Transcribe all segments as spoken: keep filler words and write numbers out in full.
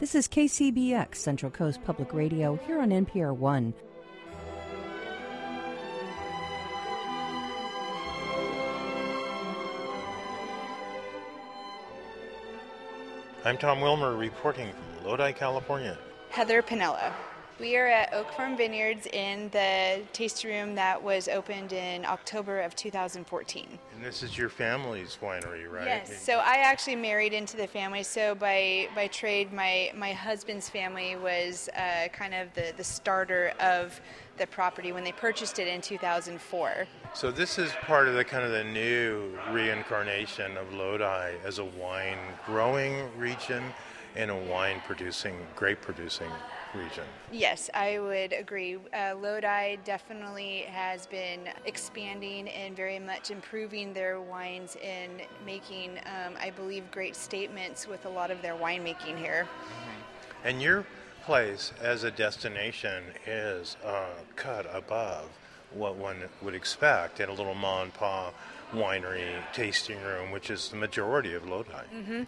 This is K C B X, Central Coast Public Radio, here on N P R one. I'm Tom Wilmer reporting from Lodi, California. Heather Pinella. We are at Oak Farm Vineyards in the tasting room that was opened in October of two thousand fourteen. And this is your family's winery, right? Yes. So I actually married into the family. So by, by trade, my, my husband's family was uh, kind of the, the starter of the property when they purchased it in two thousand four. So this is part of the kind of the new reincarnation of Lodi as a wine growing region and a wine producing, grape producing region. Yes, I would agree. Uh, Lodi definitely has been expanding and very much improving their wines and making, um, I believe, great statements with a lot of their winemaking here. Mm-hmm. And your place as a destination is uh, cut above what one would expect at a little ma and pa winery tasting room, which is the majority of Lodi. Mm-hmm.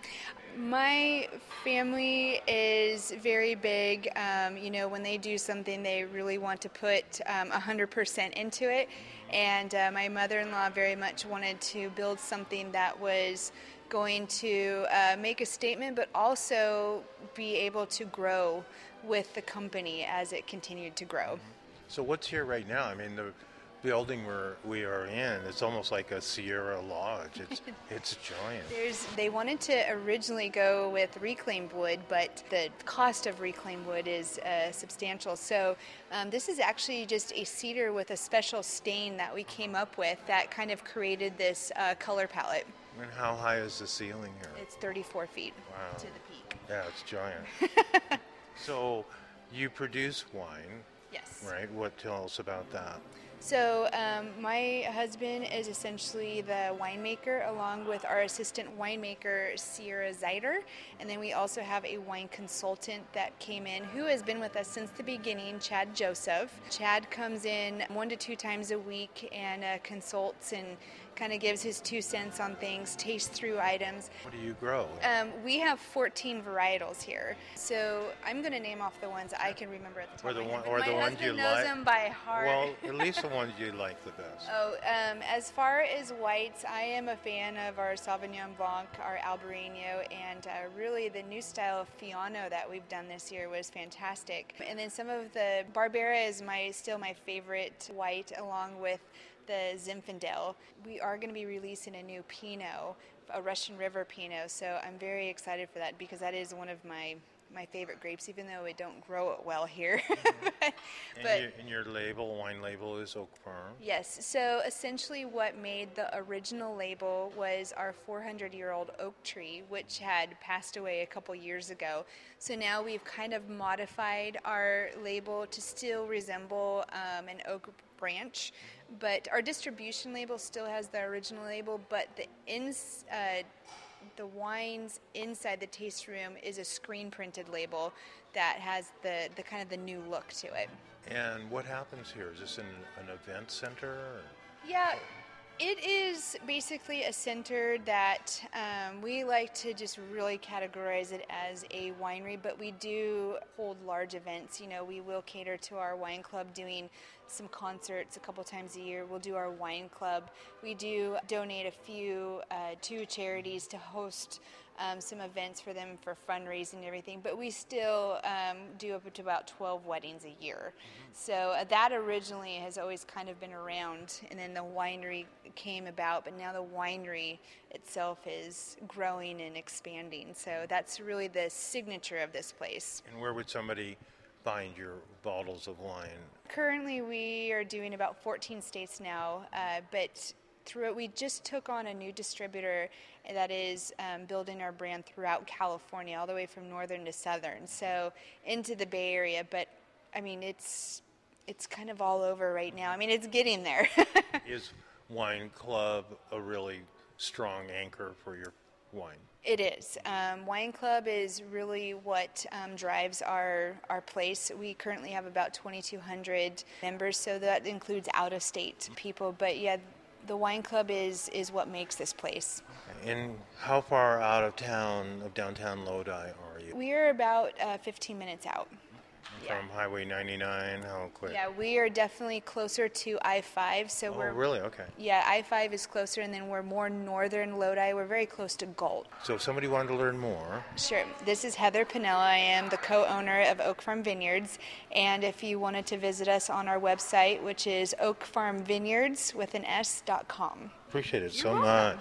My family is very big. Um, you know, when they do something, they really want to put um, one hundred percent into it. And uh, my mother-in-law very much wanted to build something that was going to uh, make a statement, but also be able to grow with the company as it continued to grow. So what's here right now? I mean, the building we're, we are in, it's almost like a Sierra Lodge. It's it's giant. There's, they wanted to originally go with reclaimed wood, but the cost of reclaimed wood is uh, substantial. So um, this is actually just a cedar with a special stain that we came up with that kind of created this uh, color palette. And how high is the ceiling here? It's thirty-four feet wow. to the peak. Yeah, it's giant. So you produce wine. Yes. Right? What tell us about that? So um, my husband is essentially the winemaker along with our assistant winemaker, Sierra Zeider. And then we also have a wine consultant that came in who has been with us since the beginning, Chad Joseph. Chad comes in one to two times a week and uh, consults and kind of gives his two cents on things, tastes through items. What do you grow? Um, we have fourteen varietals here. So I'm going to name off the ones I can remember at the top or the of my one, head. or My the ones husband you knows like. them by heart. Well, at least the ones you like the best. Oh, um, as far as whites, I am a fan of our Sauvignon Blanc, our Albarino, and uh, really the new style of Fiano that we've done this year was fantastic. And then some of the Barbera is my still my favorite white, along with the Zinfandel. We are going to be releasing a new Pinot, a Russian River Pinot, so I'm very excited for that because that is one of my my favorite grapes, even though we don't grow it well here. Mm-hmm. but, and, but your, and your label, wine label, is Oak Farm? Yes. So essentially what made the original label was our four hundred year old oak tree, which had passed away a couple years ago. So now we've kind of modified our label to still resemble um, an oak branch, but our distribution label still has the original label, but the ins, uh, the wines inside the taste room is a screen printed label that has the, the kind of the new look to it. And what happens here? Is this an, an event center? Or? Yeah, it is basically a center that um, we like to just really categorize it as a winery, but we do hold large events. You know, we will cater to our wine club doing some concerts a couple times a year. We'll do our wine club. We do donate a few uh, to charities to host um, some events for them for fundraising and everything, but we still um, do up to about twelve weddings a year. Mm-hmm. So uh, that originally has always kind of been around, and then the winery came about, but now the winery itself is growing and expanding. So that's really the signature of this place. And where would somebody find your bottles of wine? Currently, we are doing about fourteen states now, uh, but through it, we just took on a new distributor that is um, building our brand throughout California, all the way from northern to southern, so into the Bay Area. But I mean, it's it's kind of all over right now. I mean, it's getting there. Is Wine Club a really strong anchor for your wine? It is. Um, Wine Club is really what um, drives our, our place. We currently have about twenty-two hundred members, so that includes out-of-state people. But yeah, the wine club is, is what makes this place. And how far out of town, of downtown Lodi, are you? We are about uh, fifteen minutes out. From Highway ninety-nine, how quick? Yeah, we are definitely closer to I five. So Oh, we're really? Okay. Yeah, I five is closer, and then we're more northern Lodi. We're very close to Galt. So if somebody wanted to learn more, Sure. This is Heather Pinella. I am the co-owner of Oak Farm Vineyards. And if you wanted to visit us on our website, which is oak farm vineyards with an S dot com. appreciate it so much.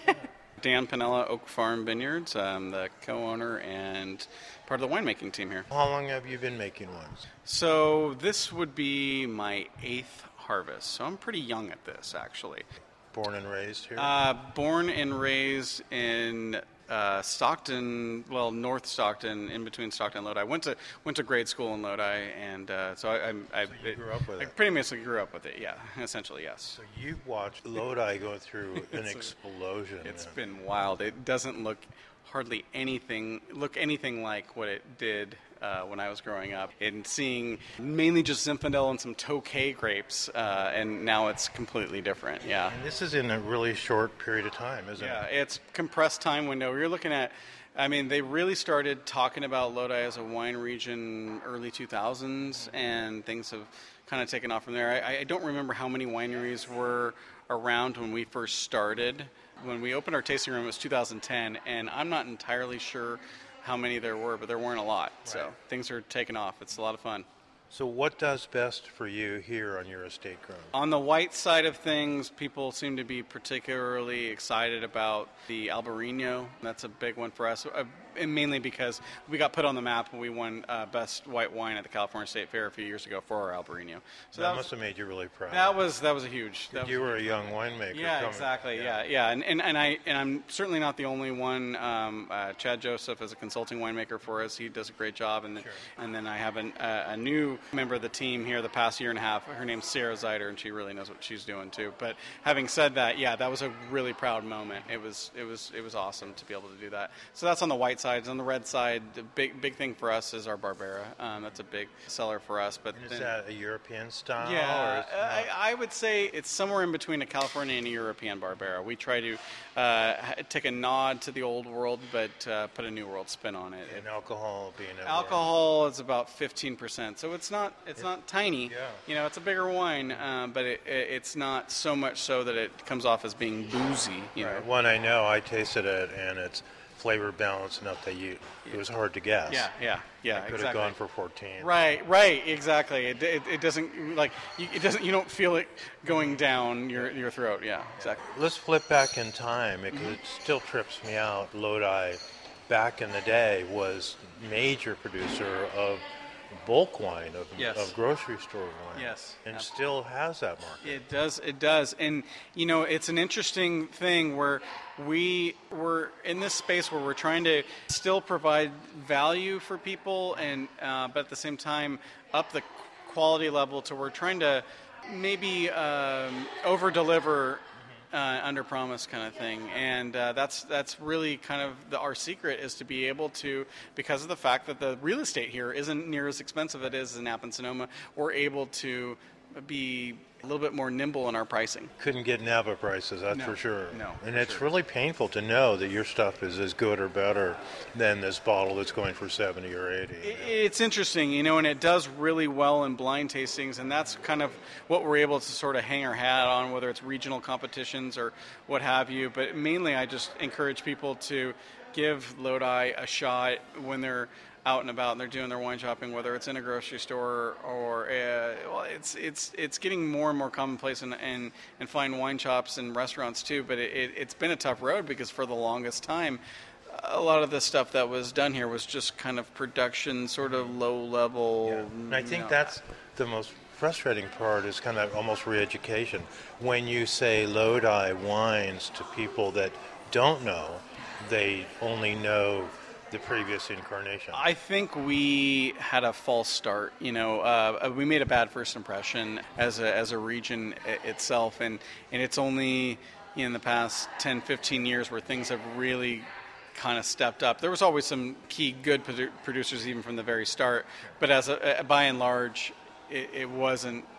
Dan Pinella, Oak Farm Vineyards. I'm the co-owner and part of the winemaking team here. How long have you been making wines? So this would be my eighth harvest. So I'm pretty young at this, actually. Born and raised here? Uh, born and raised in uh, Stockton, well, North Stockton, in between Stockton and Lodi. I went to went to grade school in Lodi, and uh, so I, I, I, So you grew up with I it? pretty much grew up with it. Yeah, essentially, yes. So you've watched Lodi go through an explosion. It's then. been wild. It doesn't look hardly anything look anything like what it did uh, when I was growing up. And seeing mainly just Zinfandel and some Tokay grapes, uh, and now it's completely different. Yeah. And this is in a really short period of time, isn't Yeah, it? it's compressed time window. You're looking at, I mean, they really started talking about Lodi as a wine region early two thousands, and things have kind of taken off from there. I, I don't remember how many wineries were around when we first started. When we opened our tasting room, it was two thousand ten, and I'm not entirely sure how many there were, but there weren't a lot. So Right. things are taking off. It's a lot of fun. So what does best for you here on your estate ground? On the white side of things, people seem to be particularly excited about the Albarino. That's a big one for us, uh, and mainly because we got put on the map and we won uh, Best White Wine at the California State Fair a few years ago for our Albarino. So that that, must was, have made you really proud. that was that was a huge. That you was, were a young winemaker. yeah, coming- exactly. Yeah, yeah, and, and and I and I'm certainly not the only one. Um, uh, Chad Joseph is a consulting winemaker for us. He does a great job, and then, and then I have an, uh, a new member of the team here the past year and a half. Her name's Sarah Zeider, and she really knows what she's doing too. But having said that, yeah, that was a really proud moment. It was it was it was awesome to be able to do that. So that's on the white side. On the red side, the big big thing for us is our Barbera. Um, that's a big seller for us. But And is then- that a European style? or yeah, is it I, not? I would say it's somewhere in between a California and a European Barbera. We try to uh, ha- take a nod to the old world, but uh, put a new world spin on it. And alcohol being a Alcohol is about fifteen percent, so it's not it's not tiny. yeah. You know, it's a bigger wine, um, but it, it, it's not so much so that it comes off as being boozy. You know. Right. One I know, I tasted it, and it's flavor balanced enough that you it was hard to guess. Yeah, yeah, yeah. I could exactly. have gone for fourteen. Right, right, exactly. It, it, it doesn't like you, it doesn't. You don't feel it going down your your throat. Yeah, exactly. Let's flip back in time because Mm-hmm. it still trips me out. Lodi, back in the day, was major producer of bulk wine, of, Yes. of grocery store wine. Yes, And absolutely. still has that market. It does. It does. And, you know, it's an interesting thing where we we're in this space where we're trying to still provide value for people, and uh, but at the same time up the quality level to we're trying to maybe um, over deliver. Uh, under promise kind of thing, and uh, that's that's really kind of the, our secret is to be able to, because of the fact that the real estate here isn't near as expensive as it is in Napa and Sonoma, we're able to be a little bit more nimble in our pricing. Couldn't get Napa prices, that's No, for sure. no, And for it's sure. really painful to know that your stuff is as good or better than this bottle that's going for seventy or eighty. I- It's interesting, you know, and it does really well in blind tastings, and that's kind of what we're able to sort of hang our hat on, whether it's regional competitions or what have you. But mainly, I just encourage people to give Lodi a shot when they're out and about and they're doing their wine shopping, whether it's in a grocery store or uh, well, it's it's it's getting more and more commonplace in in, in fine wine shops and restaurants too. But it, it, it's been a tough road because for the longest time, a lot of the stuff that was done here was just kind of production, sort of low level. Yeah. And I think you know. that's the most frustrating part is kind of almost re-education. When you say Lodi wines to people that don't know, they only know the previous incarnation. I think we had a false start. You know, uh, we made a bad first impression as a as a region i- itself, and and it's only in the past ten, fifteen years where things have really kind of stepped up. There was always some key good produ- producers even from the very start, but as a, by and large, it, it wasn't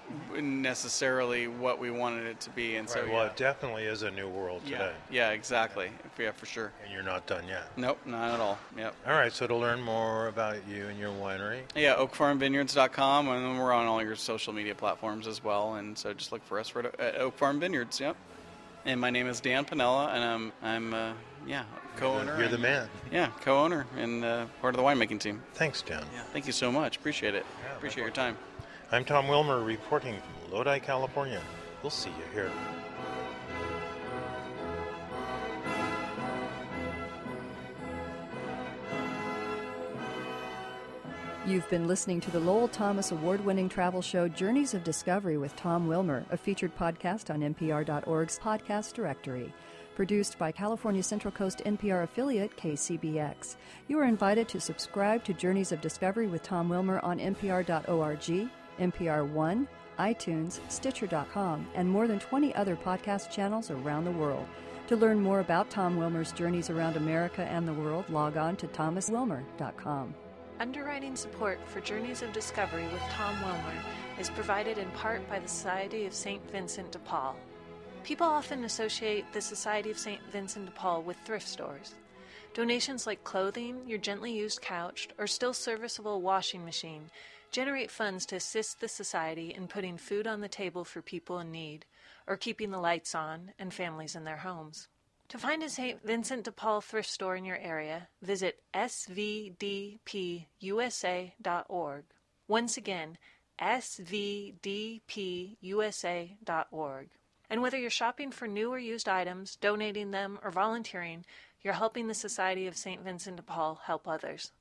necessarily what we wanted it to be. And so, Right, well, yeah. it definitely is a new world yeah, today. yeah, exactly. Yeah, for sure. And you're not done yet. Nope, not at all. Yep. All right, so to learn more about you and your winery, Yeah, oak farm vineyards dot com, and then we're on all your social media platforms as well. And so just look for us at Oak Farm Vineyards. Yep. And my name is Dan Pinella, and I'm I'm uh, yeah co-owner. you're the and- man. Yeah, co-owner and uh, part of the winemaking team. Thanks, Dan. Yeah, thank you so much. Appreciate it. Yeah, Appreciate my your time. I'm Tom Wilmer reporting from Lodi, California. We'll see you here. You've been listening to the Lowell Thomas award-winning travel show Journeys of Discovery with Tom Wilmer, a featured podcast on N P R dot org's podcast directory. Produced by California Central Coast N P R affiliate K C B X. You are invited to subscribe to Journeys of Discovery with Tom Wilmer on N P R dot org, N P R One, iTunes, Stitcher dot com, and more than twenty other podcast channels around the world. To learn more about Tom Wilmer's journeys around America and the world, log on to thomas wilmer dot com. Underwriting support for Journeys of Discovery with Tom Wilmer is provided in part by the Society of Saint Vincent de Paul. People often associate the Society of Saint Vincent de Paul with thrift stores. Donations like clothing, your gently used couch, or still serviceable washing machine generate funds to assist the Society in putting food on the table for people in need, or keeping the lights on and families in their homes. To find a Saint Vincent de Paul thrift store in your area, visit s v d p u s a dot org. Once again, s v d p u s a dot org. And whether you're shopping for new or used items, donating them, or volunteering, you're helping the Society of Saint Vincent de Paul help others.